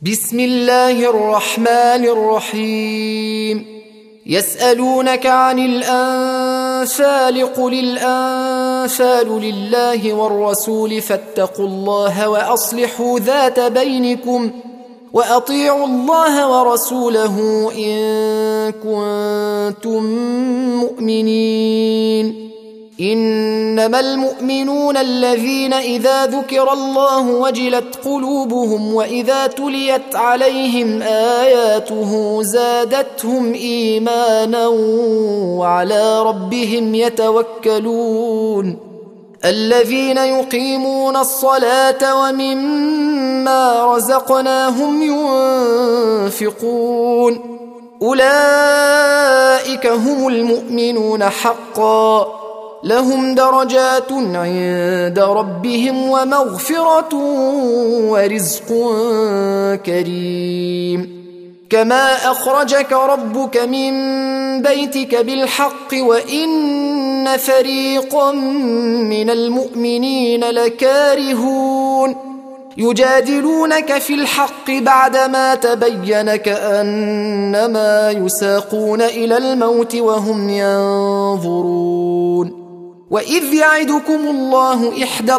بسم الله الرحمن الرحيم. يسألونك عن الأنفال قل الأنفال لله والرسول فاتقوا الله وأصلحوا ذات بينكم وأطيعوا الله ورسوله إن كنتم مؤمنين. إنما المؤمنون الذين إذا ذكر الله وجلت قلوبهم وإذا تليت عليهم آياته زادتهم إيمانا وعلى ربهم يتوكلون. الذين يقيمون الصلاة ومما رزقناهم ينفقون أولئك هم المؤمنون حقا لهم درجات عند ربهم ومغفرة ورزق كريم. كما أخرجك ربك من بيتك بالحق وإن فريقا من المؤمنين لكارهون يجادلونك في الحق بعدما تبين كأنما يساقون إلى الموت وهم ينظرون. وإذ يعدكم الله إحدى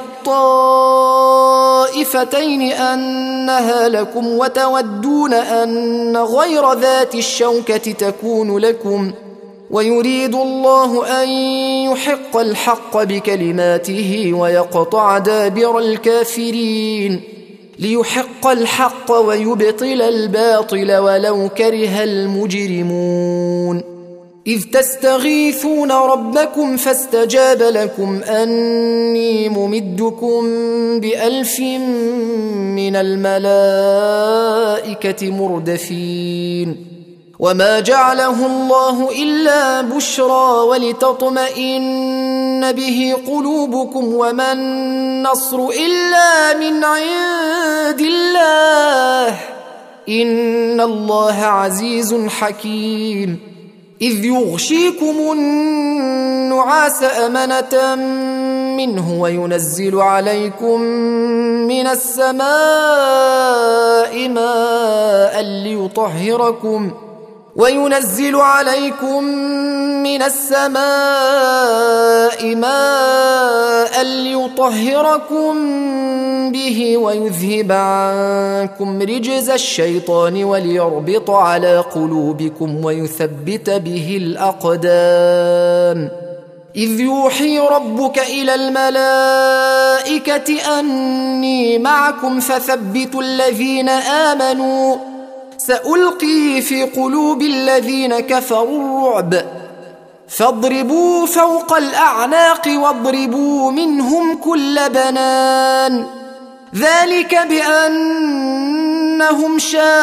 الطائفتين أنها لكم وتودون أن غير ذات الشوكة تكون لكم ويريد الله أن يحق الحق بكلماته ويقطع دابر الكافرين ليحق الحق ويبطل الباطل ولو كره المجرمون. إذ تستغيثون ربكم فاستجاب لكم أني ممدكم ب1000 من الملائكة مردفين. وما جعله الله إلا بشرى ولتطمئن به قلوبكم وما النصر إلا من عند الله إن الله عزيز حكيم. إذ يغشيكم النعاس أمنة منه وينزل عليكم من السماء ماء ليطهركم به ويذهب عنكم رجز الشيطان وليربط على قلوبكم ويثبت به الأقدام. إذ يوحي ربك إلى الملائكة أني معكم فثبتوا الذين آمنوا سألقي في قلوب الذين كفروا الرعب فاضربوا فوق الأعناق واضربوا منهم كل بنان ذلك بأنهم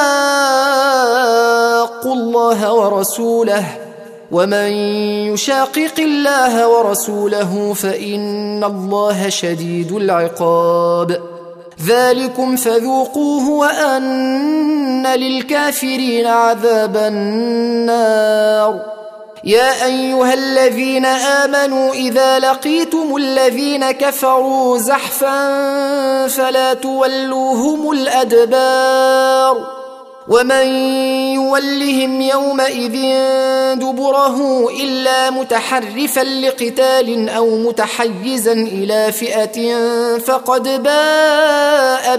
شاقوا الله ورسوله ومن يشاقق الله ورسوله فإن الله شديد العقاب. ذلكم فذوقوه وأن للكافرين عذاب النار. يا أيها الذين آمنوا إذا لقيتم الذين كفروا زحفا فلا تولوهم الأدبار ومن يولهم يومئذ دبره إلا متحرفا لقتال أو متحيزا إلى فئة فقد باء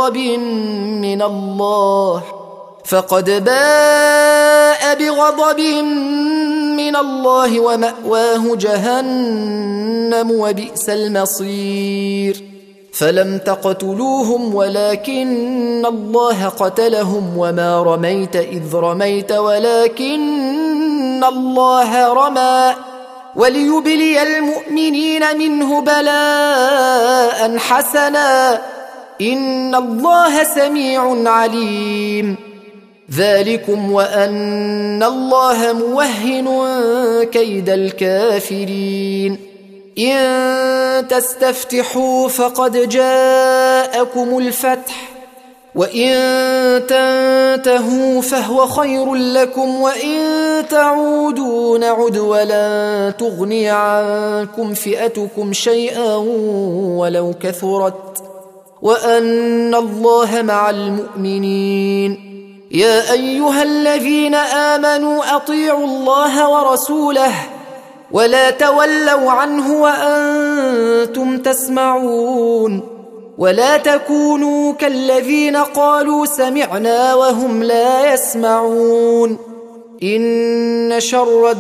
بغضب من الله ومأواه جهنم وبئس المصير. فلم تقتلوهم ولكن الله قتلهم وما رميت إذ رميت ولكن الله رمى وليبلي المؤمنين منه بلاء حسنا إن الله سميع عليم. ذلكم وأن الله موهن كيد الكافرين. إن تستفتحوا فقد جاءكم الفتح وإن تنتهوا فهو خير لكم وإن تعودوا نعد ولن تغني عنكم فئتكم شيئا ولو كثرت وأن الله مع المؤمنين. يا أيها الذين آمنوا أطيعوا الله ورسوله ولا تولوا عنه وأنتم تسمعون، ولا تكونوا كالذين قالوا سمعنا وهم لا يسمعون. إن شر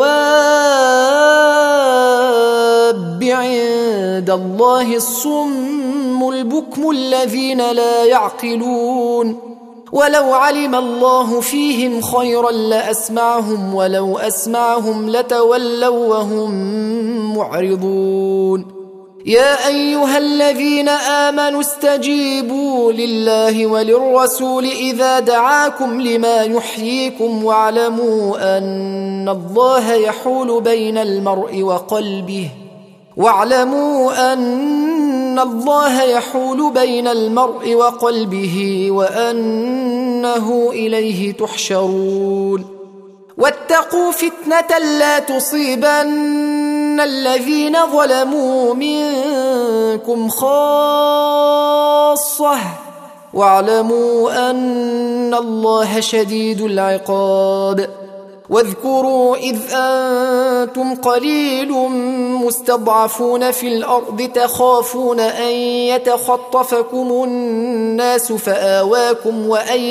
الدواب عند الله الصم البكم الذين لا يعقلون. ولو علم الله فيهم خيرا لأسمعهم ولو أسمعهم لتولوا وهم معرضون. يا أيها الذين آمنوا استجيبوا لله وللرسول إذا دعاكم لما يحييكم واعلموا أن الله يحول بين المرء وقلبه وأنه إليه تحشرون. واتقوا فتنة لا تصيبن الذين ظلموا منكم خاصة واعلموا أن الله شديد العقاب. واذكروا إذ أنتم قليل مستضعفون في الأرض تخافون أن يتخطفكم الناس فآواكم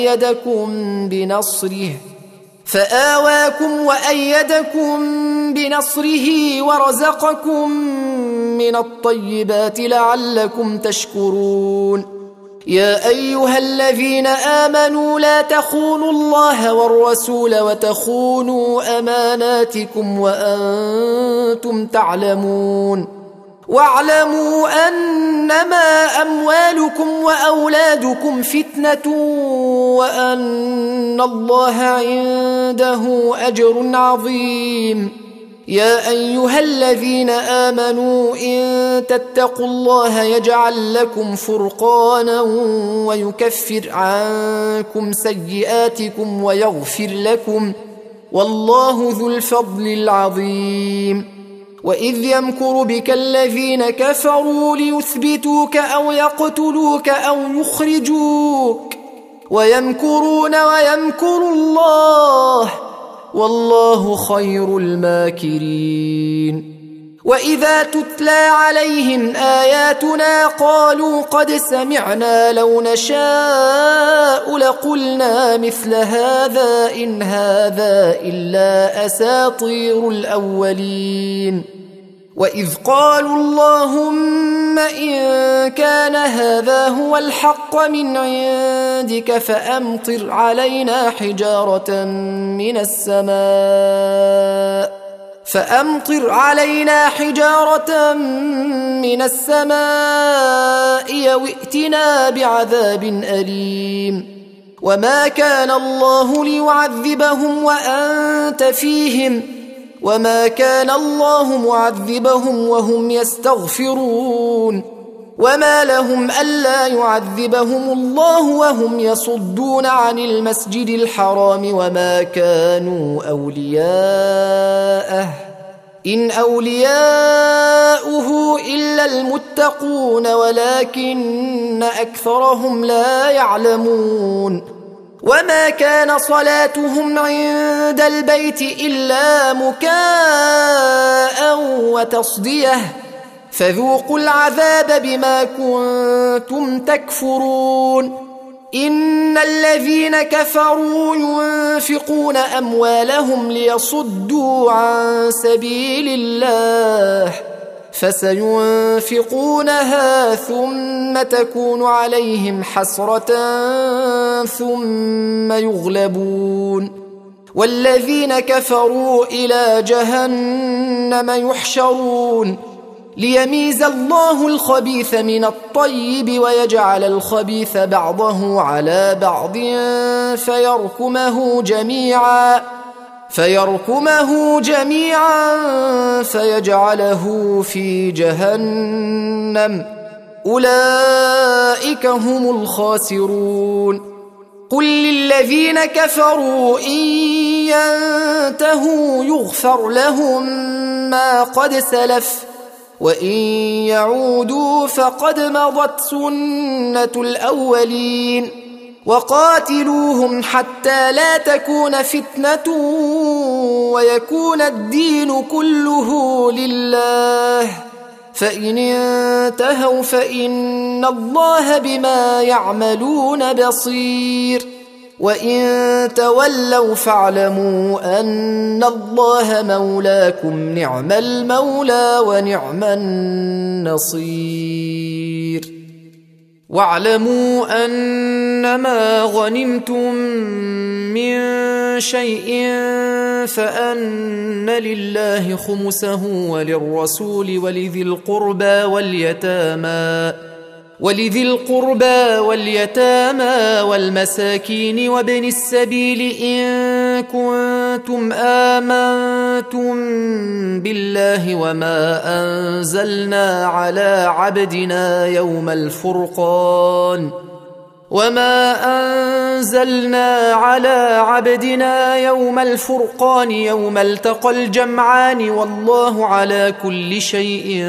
وأيدكم بنصره ورزقكم من الطيبات لعلكم تشكرون. يا أيها الذين آمنوا لا تخونوا الله والرسول وتخونوا أماناتكم وأنتم تعلمون. واعلموا أنما أموالكم وأولادكم فتنة وأن الله عنده أجر عظيم. يا أيها الذين آمنوا إن تتقوا الله يجعل لكم فرقانا ويكفر عنكم سيئاتكم ويغفر لكم والله ذو الفضل العظيم. وإذ يمكر بك الذين كفروا ليثبتوك أو يقتلوك أو يخرجوك ويمكرون ويمكر الله والله خير الماكرين. وإذا تتلى عليهم آياتنا قالوا قد سمعنا لو نشاء لقلنا مثل هذا إن هذا إلا أساطير الأولين. وإذ قالوا اللهم إن كان هذا هو الحق من عندك فأمطر علينا حجارة من السماء يوئتنا بعذاب أليم. وما كان الله ليعذبهم وأنت فيهم وما كان الله معذبهم وهم يستغفرون. وما لهم ألا يعذبهم الله وهم يصدون عن المسجد الحرام وما كانوا أولياءه إن أولياؤه إلا المتقون ولكن أكثرهم لا يعلمون. وما كان صلاتهم عند البيت إلا مكاء وتصدية فذوقوا العذاب بما كنتم تكفرون. إن الذين كفروا ينفقون أموالهم ليصدوا عن سبيل الله فسينفقونها ثم تكون عليهم حسرة ثم يغلبون والذين كفروا إلى جهنم يحشرون ليميز الله الخبيث من الطيب ويجعل الخبيث بعضه على بعض فيركمه جميعا فيجعله في جهنم أولئك هم الخاسرون. قل للذين كفروا إن ينتهوا يغفر لهم ما قد سلف وإن يعودوا فقد مضت سنة الأولين وقاتلوهم حتى لا تكون فتنة ويكون الدين كله لله فإن انتهوا فإن الله بما يعملون بصير وإن تولوا فاعلموا أن الله مولاكم نعم المولى ونعم النصير واعلموا أنما غنمتم من شيء فأن لله خمسه وللرسول ولذي القربى واليتامى والمساكين وابن السبيل إن كنتم آمنتم بالله وما أنزلنا على عبدنا يوم الفرقان يوم التقى الجمعان والله على كل شيء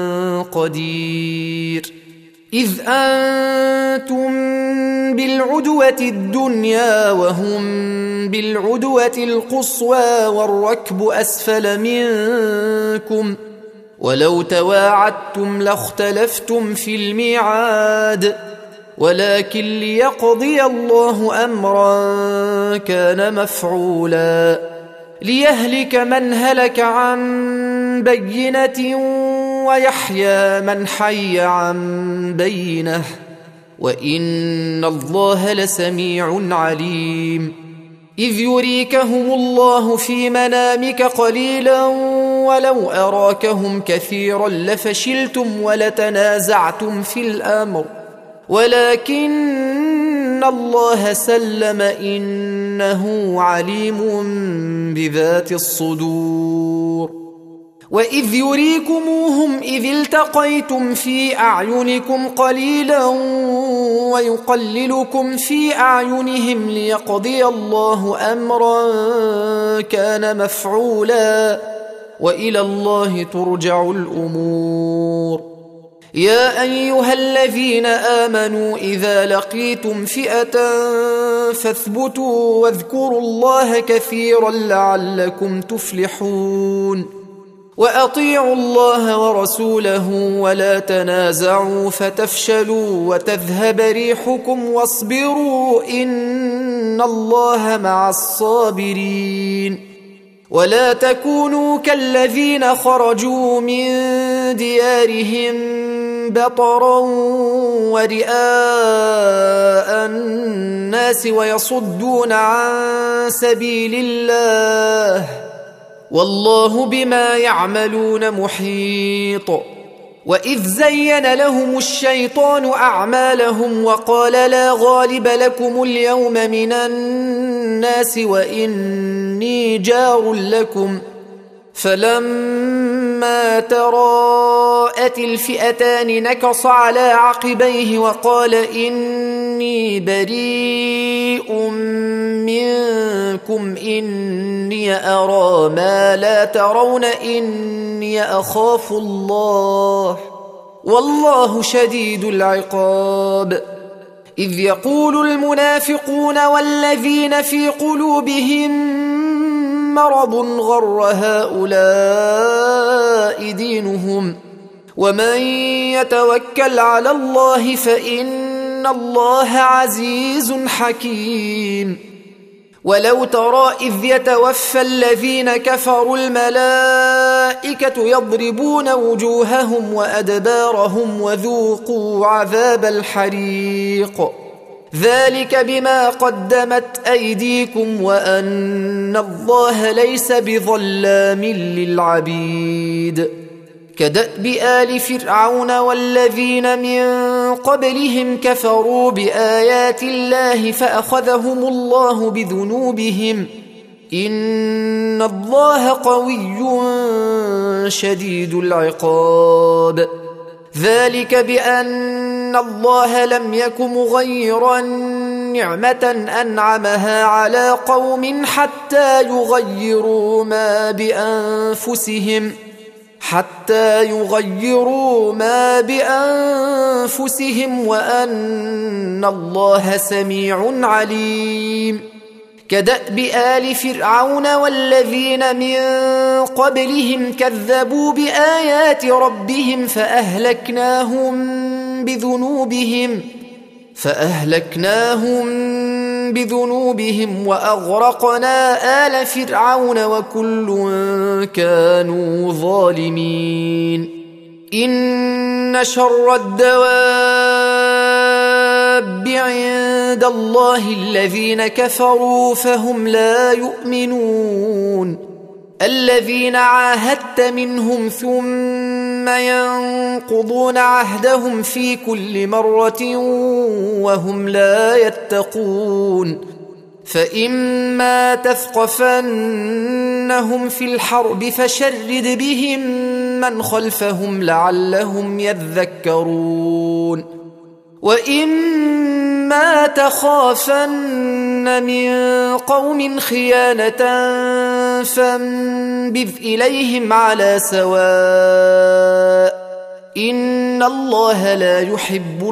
قدير إذ أنتم بالعدوة الدنيا وهم بالعدوة القصوى والركب أسفل منكم ولو تواعدتم لاختلفتم في الميعاد ولكن ليقضي الله أمرا كان مفعولا ليهلك من هلك عن بينة ويحيى من حي عن بينة وإن الله لسميع عليم إذ يريكهم الله في منامك قليلا ولو أراكهم كثيرا لفشلتم ولتنازعتم في الأمر ولكن الله سلم إنه عليم بذات الصدور وإذ يريكموهم إذ التقيتم في أعينكم قليلا ويقللكم في أعينهم ليقضي الله أمرا كان مفعولا وإلى الله ترجع الأمور يا أيها الذين آمنوا إذا لقيتم فئة فاثبتوا واذكروا الله كثيرا لعلكم تفلحون وأطيعوا الله ورسوله ولا تنازعوا فتفشلوا وتذهب ريحكم واصبروا إن الله مع الصابرين ولا تكونوا كالذين خرجوا من ديارهم بطرا ورئاء الناس ويصدون عن سبيل الله والله بما يعملون محيط وإذ زين لهم الشيطان أعمالهم وقال لا غالب لكم اليوم من الناس وإني جار لكم فلما تراءت الفئتان نكص على عقبيه وقال إني بريء منكم إني أرى ما لا ترون إني أخاف الله والله شديد العقاب إذ يقول المنافقون والذين في قلوبهم مرض غر هؤلاء دينهم ومن يتوكل على الله فإن الله عزيز حكيم ولو ترى إذ يتوفى الذين كفروا الملائكة يضربون وجوههم وأدبارهم وذوقوا عذاب الحريق ذلك بما قدمت أيديكم وأن الله ليس بظلام للعبيد كدأب آل فرعون والذين من قبلهم كفروا بآيات الله فأخذهم الله بذنوبهم إن الله قوي شديد العقاب ذلك بأن الله لم يك مغيرا نعمة أنعمها على قوم حتى حتى يغيروا ما بأنفسهم وأن الله سميع عليم. كدأب آل فرعون والذين من قبلهم كذبوا بآيات ربهم فأهلكناهم بذنوبهم وأغرقنا آل فرعون وكل كانوا ظالمين. إن شر الدواب عند الله الذين كفروا فهم لا يؤمنون. الذين عاهدت منهم ثم ينقضون عهدهم في كل مرة وهم لا يتقون. فإما تثقفنهم في الحرب فشرد بهم من خلفهم لعلهم يذكرون. وإما تخافن من قوم خيانة فانبذ إليهم على سواء إن الله لا يحب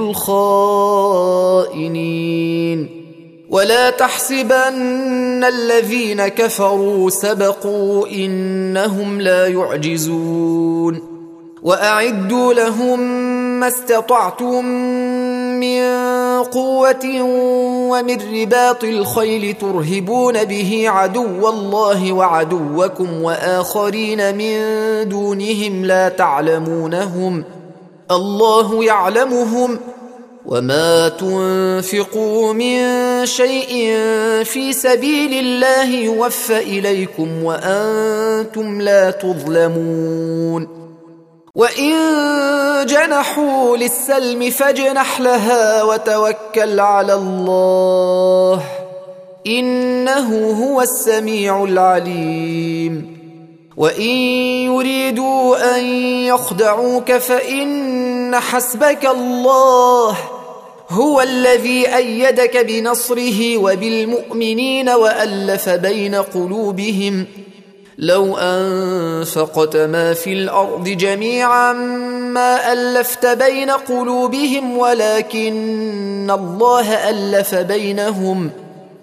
الخائنين. ولا تحسبن الذين كفروا سبقوا إنهم لا يعجزون. وأعدوا لهم ما استطعتم من قوة ومن رباط الخيل ترهبون به عدو الله وعدوكم وآخرين من دونهم لا تعلمونهم الله يعلمهم. وما تنفقوا من شيء في سبيل الله يوفى إليكم وأنتم لا تظلمون. وإن جنحوا للسلم فاجنح لها وتوكل على الله إنه هو السميع العليم. وإن يريدوا أن يخدعوك فإن حسبك الله هو الذي أيدك بنصره وبالمؤمنين وألف بين قلوبهم. لو أنفقت ما في الأرض جميعا ما ألفت بين قلوبهم ولكن الله ألف بينهم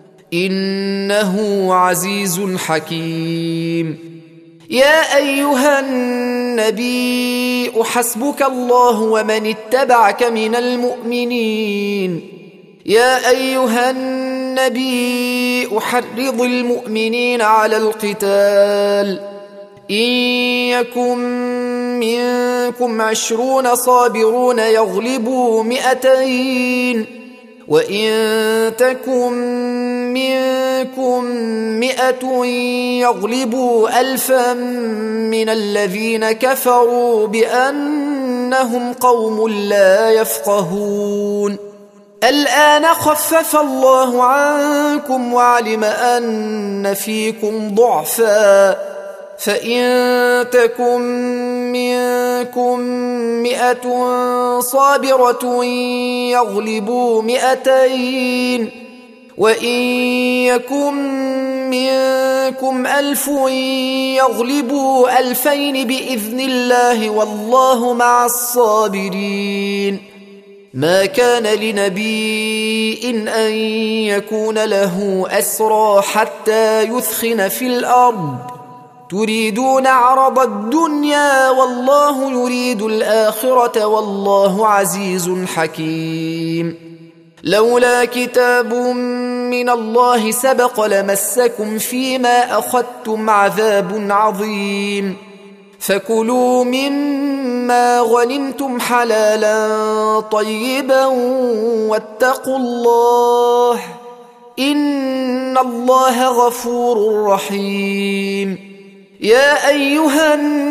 إنه عزيز حكيم. يا أيها النبي حسبك الله ومن اتبعك من المؤمنين. يا أيها النبي حرض المؤمنين على القتال إن يكن منكم 20 صابرون يغلبوا 200 وإن تكن منكم 100 يغلبوا 1000 من الذين كفروا بأنهم قوم لا يفقهون. الآن خفف الله عنكم وعلم أن فيكم ضعفا فإن تكن منكم 100 صابرة يغلبوا 200 وإن يكن منكم 1000 يغلبوا 2000 بإذن الله والله مع الصابرين. ما كان لنبي أن يكون له أسرى حتى يثخن في الأرض تريدون عرض الدنيا والله يريد الآخرة والله عزيز حكيم. لولا كتاب من الله سبق لمسكم فيما أخذتم عذاب عظيم. فكلوا مما غنمتم حلالا طيبا واتقوا الله إن الله غفور رحيم. يا أيها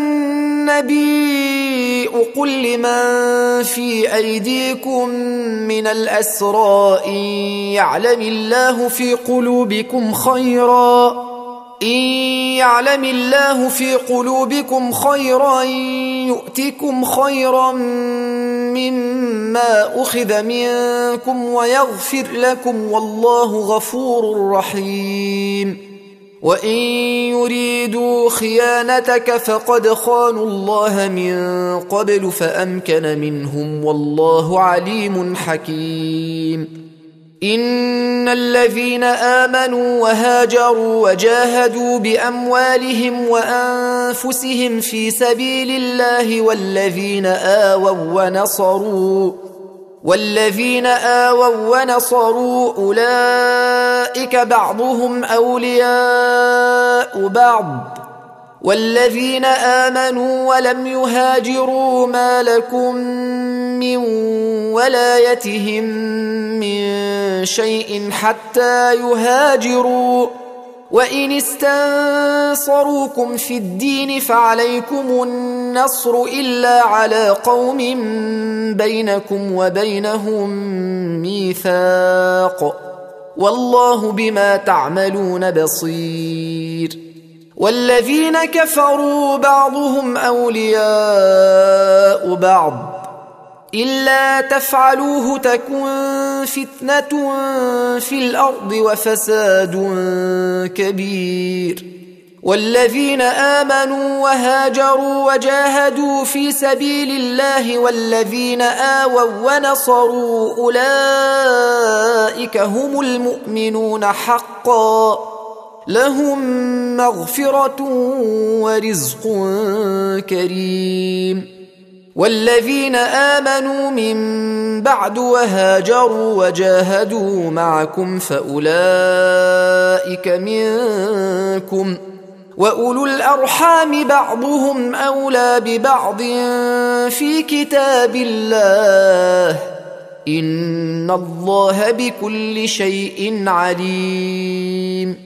النبي قل لمن في أيديكم من الأسرى إن يعلم الله في قلوبكم خيرا يؤتكم خيرا مما أخذ منكم ويغفر لكم والله غفور رحيم. وإن يريدوا خيانتك فقد خانوا الله من قبل فأمكن منهم والله عليم حكيم إن الذين آمنوا وهاجروا وجاهدوا بأموالهم وأنفسهم في سبيل الله والذين آووا ونصروا أولئك بعضهم أولياء بعض والذين آمنوا ولم يهاجروا ما لكم من ولايتهم من شيء حتى يهاجروا وإن استنصروكم في الدين فعليكم النصر إلا على قوم بينكم وبينهم ميثاق والله بما تعملون بصير والذين كفروا بعضهم أولياء بعض إلا تفعلوه تكن فتنة في الأرض وفساد كبير والذين آمنوا وهاجروا وجاهدوا في سبيل الله والذين آووا ونصروا أولئك هم المؤمنون حقا لهم مغفرة ورزق كريم والذين آمنوا من بعد وهاجروا وجاهدوا معكم فأولئك منكم وأولو الأرحام بعضهم أولى ببعض في كتاب الله إن الله بكل شيء عليم